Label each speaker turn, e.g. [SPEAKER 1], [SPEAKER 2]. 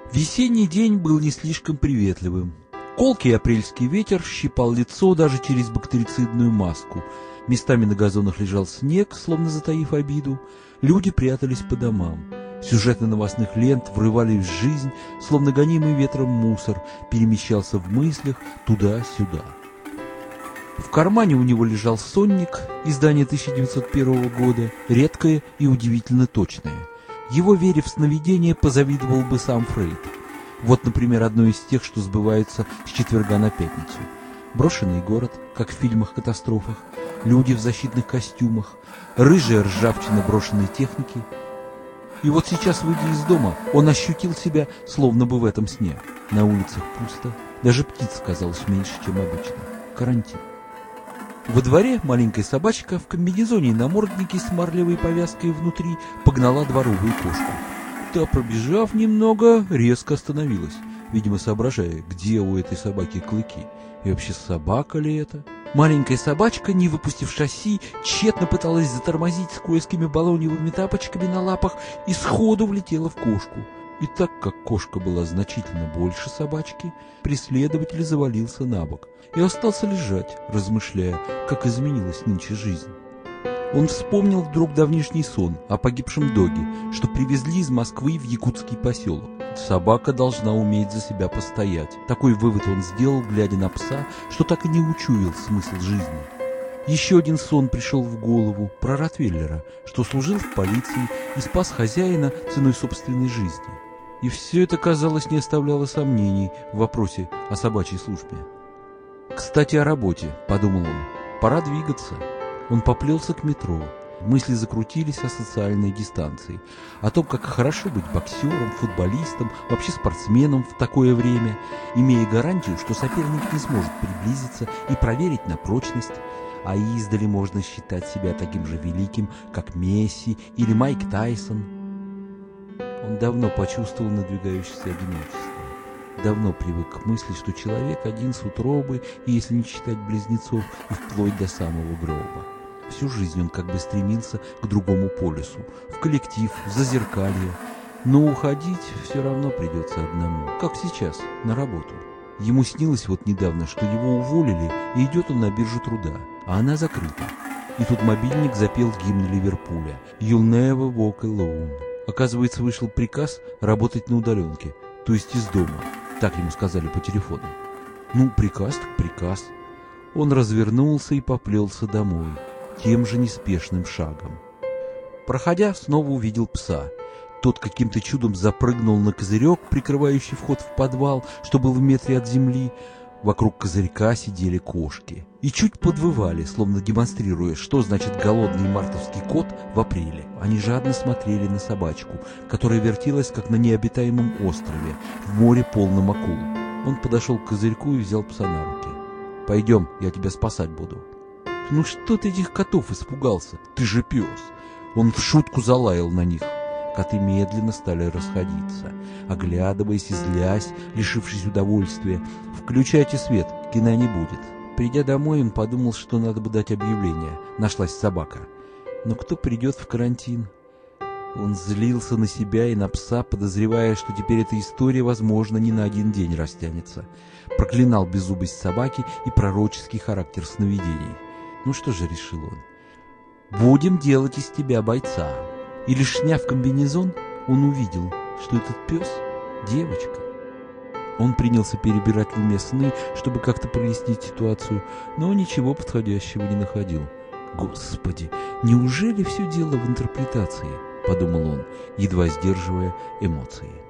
[SPEAKER 1] Весенний день был не слишком приветливым. Колкий апрельский ветер щипал лицо даже через бактерицидную маску. Местами на газонах лежал снег, словно затаив обиду. Люди прятались по домам. Сюжеты новостных лент врывались в жизнь, словно гонимый ветром мусор, перемещался в мыслях туда-сюда. В кармане у него лежал сонник, издание 1901 года, редкое и удивительно точное. Его вере в сновидения позавидовал бы сам Фрейд. Вот, например, одно из тех, что сбываются с четверга на пятницу. Брошенный город, как в фильмах-катастрофах, люди в защитных костюмах, рыжая ржавчина брошенной техники. И вот сейчас, выйдя из дома, он ощутил себя, словно бы в этом сне. На улицах пусто, даже птиц казалось меньше, чем обычно. Карантин. Во дворе маленькая собачка в комбинезоне и наморднике с марлевой повязкой внутри погнала дворовую кошку. Та, пробежав немного, резко остановилась, видимо, соображая, где у этой собаки клыки. И вообще, собака ли это? Маленькая собачка, не выпустив шасси, тщетно пыталась затормозить с кольскими балоневыми тапочками на лапах и сходу влетела в кошку. И так как кошка была значительно больше собачки, преследователь завалился на бок и остался лежать, размышляя, как изменилась нынче жизнь. Он вспомнил вдруг давнишний сон о погибшем доге, что привезли из Москвы в якутский поселок. Собака должна уметь за себя постоять. Такой вывод он сделал, глядя на пса, что так и не учуял смысл жизни. Еще один сон пришел в голову про ротвейлера, что служил в полиции и спас хозяина ценой собственной жизни. И все это, казалось, не оставляло сомнений в вопросе о собачьей службе. «Кстати, о работе», — подумал он, — «пора двигаться». Он поплелся к метро. Мысли закрутились о социальной дистанции, о том, как хорошо быть боксером, футболистом, вообще спортсменом в такое время, имея гарантию, что соперник не сможет приблизиться и проверить на прочность, а издали можно считать себя таким же великим, как Месси или Майк Тайсон. Он давно почувствовал надвигающееся одиночество. Давно привык к мысли, что человек один с утробы, и если не считать близнецов, и вплоть до самого гроба. Всю жизнь он как бы стремился к другому полюсу, в коллектив, в зазеркалье. Но уходить все равно придется одному, как сейчас, на работу. Ему снилось вот недавно, что его уволили, и идет он на биржу труда, а она закрыта. И тут мобильник запел гимн Ливерпуля «You'll never walk alone». Оказывается, вышел приказ работать на удаленке, то есть из дома. Так ему сказали по телефону. Ну, приказ так приказ. Он развернулся и поплелся домой, тем же неспешным шагом. Проходя, снова увидел пса. Тот каким-то чудом запрыгнул на козырек, прикрывающий вход в подвал, что был в метре от земли. Вокруг козырька сидели кошки и чуть подвывали, словно демонстрируя, что значит голодный мартовский кот в апреле. Они жадно смотрели на собачку, которая вертелась, как на необитаемом острове, в море полном акул. Он подошел к козырьку и взял пса на руки. «Пойдем, я тебя спасать буду». «Ну что ты этих котов испугался? Ты же пес!» Он в шутку залаял на них. Коты медленно стали расходиться, оглядываясь и злясь, лишившись удовольствия. «Включайте свет, кино не будет». Придя домой, он подумал, что надо бы дать объявление. Нашлась собака. Но кто придет в карантин? Он злился на себя и на пса, подозревая, что теперь эта история, возможно, не на один день растянется. Проклинал беззубость собаки и пророческий характер сновидений. Ну что же, решил он, будем делать из тебя бойца. И лишь сняв комбинезон, он увидел, что этот пес — девочка. Он принялся перебирать в уме сны, чтобы как-то прояснить ситуацию, но ничего подходящего не находил. «Господи, неужели все дело в интерпретации?» — подумал он, едва сдерживая эмоции.